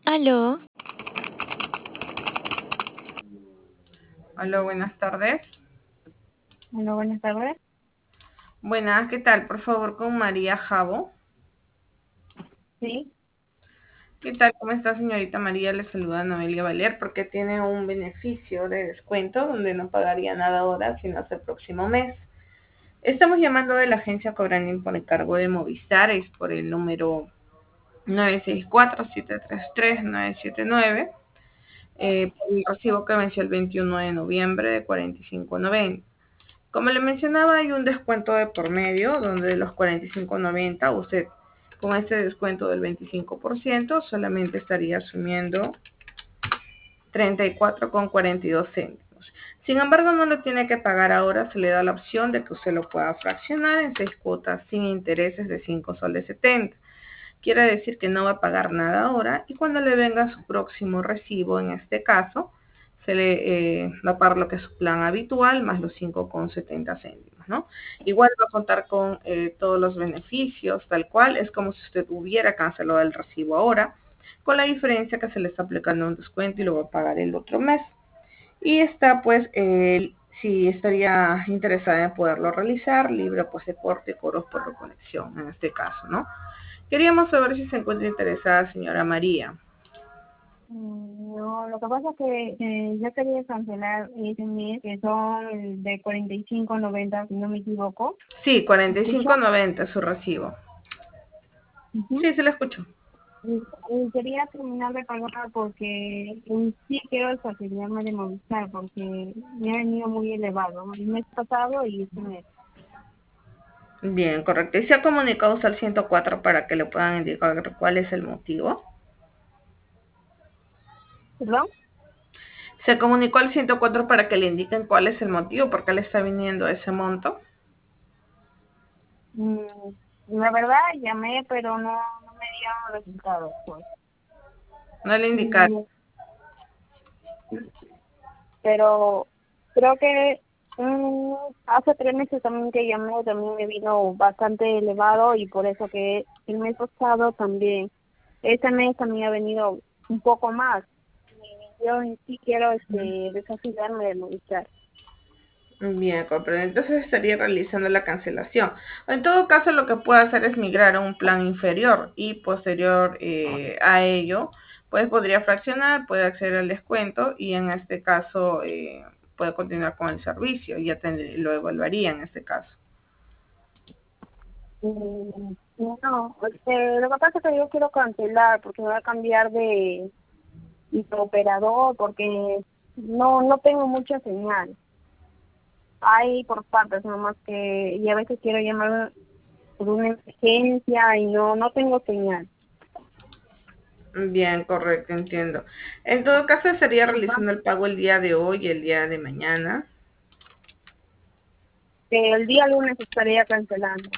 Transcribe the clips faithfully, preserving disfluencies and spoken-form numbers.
Aló, Hola, buenas tardes. Hola, buenas tardes. Buenas, ¿qué tal? Por favor, con María Jabo. Sí, ¿Qué tal? ¿Cómo está, señorita María? Le saluda Noelia Valer porque tiene un beneficio de descuento donde no pagaría nada ahora, sino hasta el próximo mes. Estamos llamando de la agencia Cobrandín por encargo de Movistar, es por el número nueve seis cuatro, siete tres tres, nueve siete nueve, eh, por el recibo que venció el veintiuno de noviembre de cuarenta y cinco noventa. Como le mencionaba, hay un descuento de por medio, donde de los cuarenta y cinco noventa, usted con este descuento del veinticinco por ciento solamente estaría asumiendo treinta y cuatro con cuarenta y dos céntimos. Sin embargo, no lo tiene que pagar ahora, se le da la opción de que usted lo pueda fraccionar en seis cuotas sin intereses de cinco soles setenta. Quiere decir que no va a pagar nada ahora y cuando le venga su próximo recibo, en este caso, se le eh, va a pagar lo que es su plan habitual más los cinco con setenta céntimos, ¿no? Igual va a contar con eh, todos los beneficios, tal cual, es como si usted hubiera cancelado el recibo ahora, con la diferencia que se le está aplicando un descuento y lo va a pagar el otro mes. Y está pues, eh, si estaría interesada en poderlo realizar, libre pues de corte y coros por reconexión, en este caso, ¿no? Queríamos saber si se encuentra interesada, señora María. mm, no, lo que pasa es que eh, yo quería cancelar ese mes, que son de cuarenta y cinco noventa, si no me equivoco. Sí, ¿Me cuarenta y escucha? cinco noventa su recibo. Ujú. Sí, se la escucho. Y, y quería terminar de pagar porque en sí quiero facilitarme de Movistar porque me ha venido muy elevado el mes pasado y este mes. Bien, correcto. ¿Y se ha comunicado usted al ciento cuatro para que le puedan indicar cuál es el motivo? ¿Perdón? ¿Se comunicó al ciento cuatro para que le indiquen cuál es el motivo por qué le está viniendo ese monto? Mm, la verdad llamé, pero no, no me dieron resultados, pues. No le indicaron. Mm, pero creo que mm, hace tres meses también que llamé, también me vino bastante elevado y por eso que el mes pasado también, este mes también ha venido un poco más. Y yo en sí quiero este, desafiliarme de Movistar. Bien, comprendo. Entonces estaría realizando la cancelación. En todo caso, lo que puede hacer es migrar a un plan inferior y posterior eh, a ello, pues podría fraccionar, puede acceder al descuento y en este caso eh, puede continuar con el servicio y ya tendría- lo evaluaría en este caso. Mm, no, este, lo que pasa es que yo quiero cancelar porque me voy a cambiar de, de operador porque no, no tengo mucha señal. Hay por partes nomás que, y a veces quiero llamar por una emergencia y no, no tengo señal. Bien, correcto, entiendo. En todo caso, estaría realizando el pago el día de hoy y el día de mañana. Que el día lunes estaría cancelando.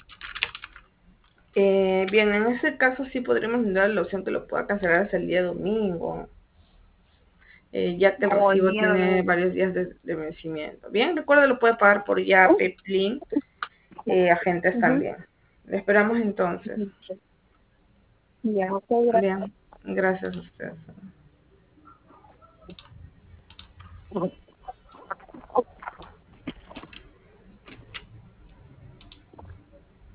Eh, bien, en ese caso sí podríamos dar la opción que lo pueda cancelar hasta el día domingo. Eh, ya que el O el recibo día tiene domingo. varios días de, de vencimiento. Bien, recuerda, lo puede pagar por Yape, Plin, eh, agentes Ujú. también. Le esperamos entonces. Ya, ok, gracias. Bien, gracias a ustedes.